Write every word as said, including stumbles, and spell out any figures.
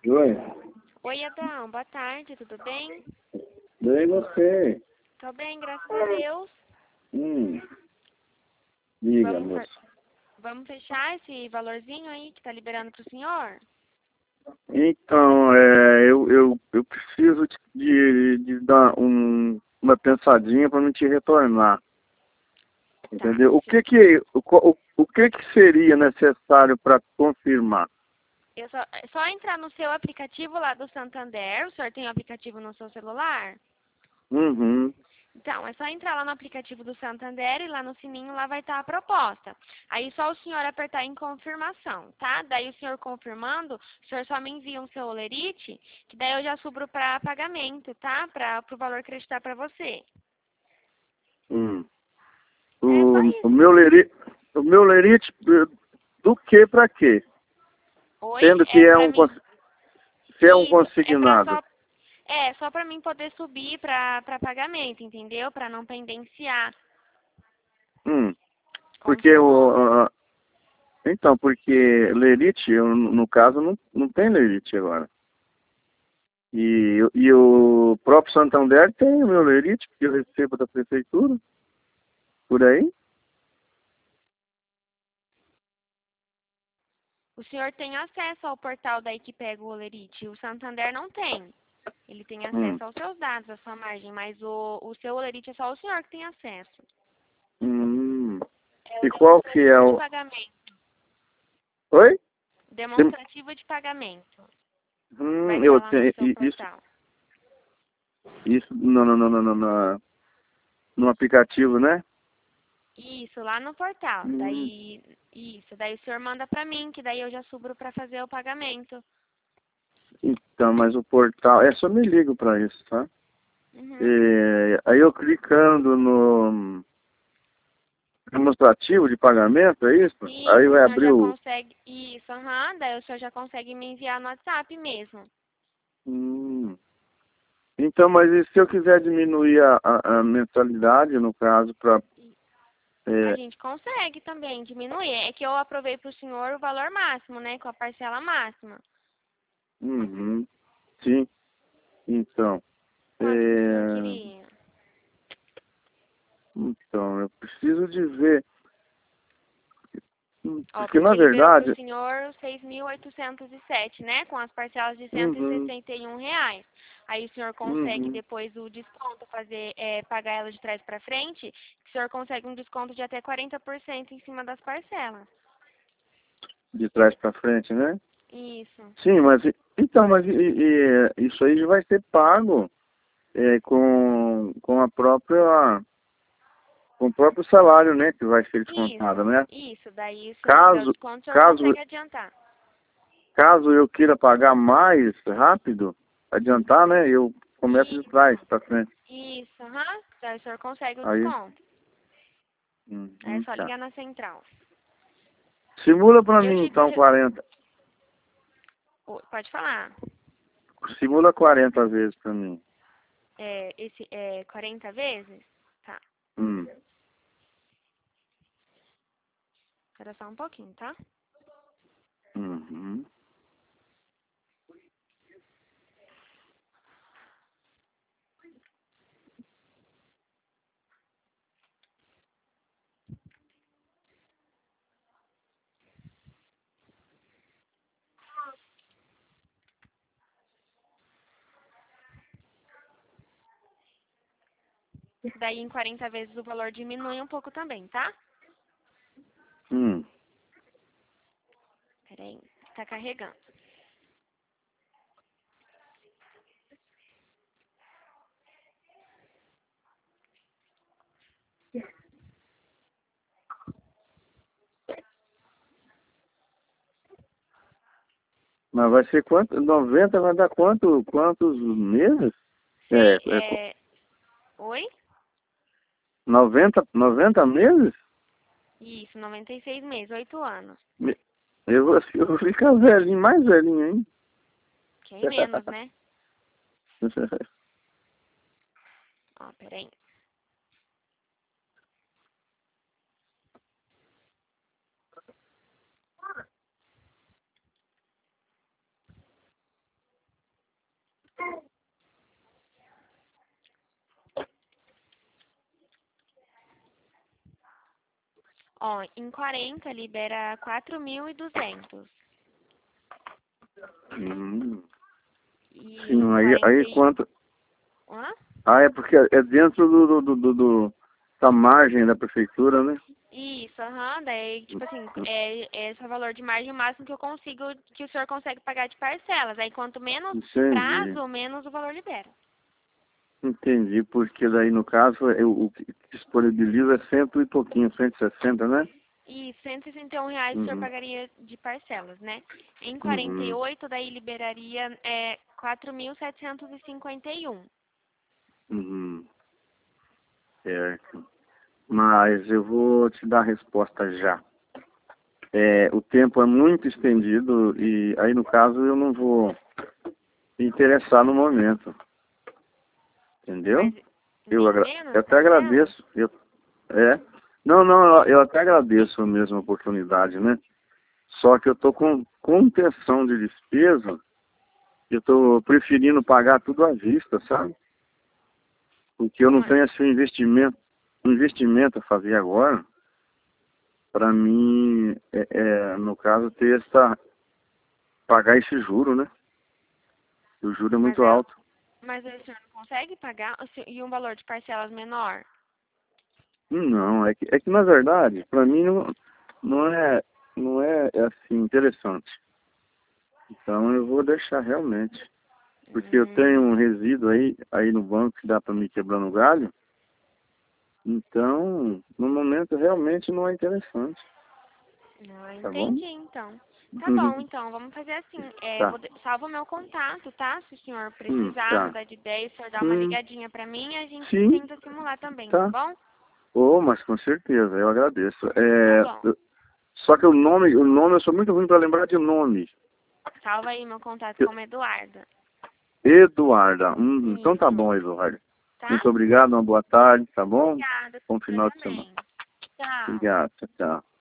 Oi. Oi, Adão. Boa tarde, tudo bem? Bem, você? Tô bem, graças a Deus. Hum. Diga, Vamos, moça. fe- vamos fechar esse valorzinho aí que tá liberando pro senhor? Então, é, eu, eu, eu preciso de, de, de dar um, uma pensadinha para me te retornar. Entendeu? O se- que que, o, o, o que que seria necessário para confirmar? Eu só, é só entrar no seu aplicativo lá do Santander. O senhor tem o aplicativo no seu celular? Uhum. Então, é só entrar lá no aplicativo do Santander e lá no sininho lá vai estar a proposta. Aí só o senhor apertar em confirmação, tá? Daí o senhor confirmando, o senhor só me envia um seu olerite, que daí eu já subro para pagamento, tá? Para o valor acreditar para você. Hum. É só O, o isso. meu lerite, o meu lerite, do que para quê? Oi? Sendo que É é para um, mim. cons- se é um Isso, é para consignado. só é só para mim poder subir para para pagamento, entendeu? Para não pendenciar. Hum. Porque Confirmou? o, a- então, porque lerite, eu, no caso, não, não tem lerite agora. E, e o próprio Santander tem o meu lerite, que eu recebo da prefeitura, por aí. O senhor tem acesso ao portal daí que pega o olerite. O Santander não tem. Ele tem Hum. acesso aos seus dados, à sua margem, mas o, o seu olerite é só o senhor que tem acesso. Hum. É o E qual que é demonstrativo de o... pagamento. Oi? Tem- Demonstrativo de pagamento. Vai Hum, estar eu lá no tenho... seu i- Isso, portal. isso no, no, no, no, no, no, no aplicativo, né? Isso, lá no portal. Hum. Daí, isso, daí o senhor manda pra mim, que daí eu já subro pra fazer o pagamento. Então, mas o portal... É, só me ligo para isso, tá? Uhum. É, aí eu clicando no demonstrativo de pagamento, é isso? Aí Isso, o vai senhor abrir já o... consegue. Isso, aham. Daí o senhor já consegue me enviar no WhatsApp mesmo. Hum. Então, mas e se eu quiser diminuir a, a, a mensalidade, no caso, para... A É, gente consegue também diminuir. É que eu aprovei pro senhor o valor máximo, né? Com a parcela máxima. uhum, sim, então, Quanto que o senhor é, queria? então, eu preciso de ver, hum, Ó, porque na porque liberou pro verdade, senhor seis mil oitocentos e sete, né? Com as parcelas de cento e uhum, sessenta e um reais. Aí o senhor consegue uhum, depois o desconto, fazer, é, pagar ela de trás para frente, o senhor consegue um desconto de até quarenta por cento em cima das parcelas. de trás para frente, né? Isso. Sim, mas, e- então, mas e, e, isso aí já vai ser pago é, com, com a própria, com o próprio salário, né, que vai ser descontado, Isso, né? isso. Daí, se o senhor quiser o Caso, desconto, o senhor caso consegue adiantar. Caso eu queira pagar mais rápido, adiantar, né? Eu começo de trás Isso, para frente. isso, aham. Daí o senhor consegue o Aí, desconto. Aí é uhum, só tá. ligar na central. Simula para E eu mim te então vejo. quarenta. Ô, pode falar. Simula quarenta vezes para mim. É, esse, é, quarenta vezes? Tá. Hum. Espera só um pouquinho, tá? Uhum. Daí em quarenta vezes o valor diminui um pouco também, tá? Hum. Pera aí, tá carregando. Mas vai ser quanto? Noventa vai dar quanto? Quantos meses? É, Sei, é co- é... Oi? noventa, noventa meses? Isso, noventa e seis meses, oito anos. Me- Eu vou, eu vou ficar velhinho, mais velhinho, hein? Quem menos, né? Ó, pera aí. Ó, em quarenta libera quatro mil e duzentos. Hum. E Sim, em aí, quarenta aí e... quanto... Hã? Ah, é porque é dentro do, do, do, do, do- da margem da prefeitura, né? Isso, aham, daí, tipo assim, é, esse é o valor de margem máximo que eu consigo, que o senhor consegue pagar de parcelas. Aí, quanto menos Entendi. prazo, menos o valor libera. Entendi, porque daí no caso eu, o que disponibiliza é cento e pouquinho, cento e sessenta, né? E cento e sessenta e um reais o senhor Uhum. pagaria de parcelas, né? Em quarenta e Uhum. oito daí liberaria é, quatro mil setecentos e cinquenta e um. Uhum. Certo. Mas eu vou te dar a resposta já. É, o tempo é muito estendido e aí no caso eu não vou me interessar no momento. Entendeu? Mas Eu, agra vendendo eu as até parcelas? agradeço. Eu, é. Não, não, eu, eu até agradeço a mesma oportunidade, né? Só que eu tô com contenção de despesa, eu tô preferindo pagar tudo à vista, sabe? Porque eu não Como é? tenho esse investimento, um investimento a fazer agora, para mim, é, é, no caso, ter essa, pagar esse juro, né? O juro é Mas, muito é, alto. mas aí o senhor não consegue pagar O se- e um valor de parcelas menor? Não, é que, é que na verdade, para mim não, não é, não é, é assim interessante. Então eu vou deixar realmente. Porque eu tenho Hum, um resíduo aí, aí no banco que dá para me quebrar no galho. Então, no momento realmente não é interessante. não, Tá bom? entendi, então. Tá bom, então, vamos fazer assim. É, eu Tá. vou de- salva o meu contato, tá? Se o senhor Hum, precisar, tá. mudar de ideia, o senhor dá uma Hum, ligadinha pra mim e a gente sim, tenta simular também, tá tá. bom? Oh, mas com certeza, eu agradeço. Tá É, bom. eu- só que o nome, o nome, eu sou muito ruim para lembrar de nome. Salva aí meu contato Eu- como Eduarda. Eduarda. Hum, então tá Isso, bom, Eduarda. tá? Muito obrigado, uma boa tarde, tá bom? Obrigada, Bom você final de semana. também. Tchau. Obrigado, tchau, tchau.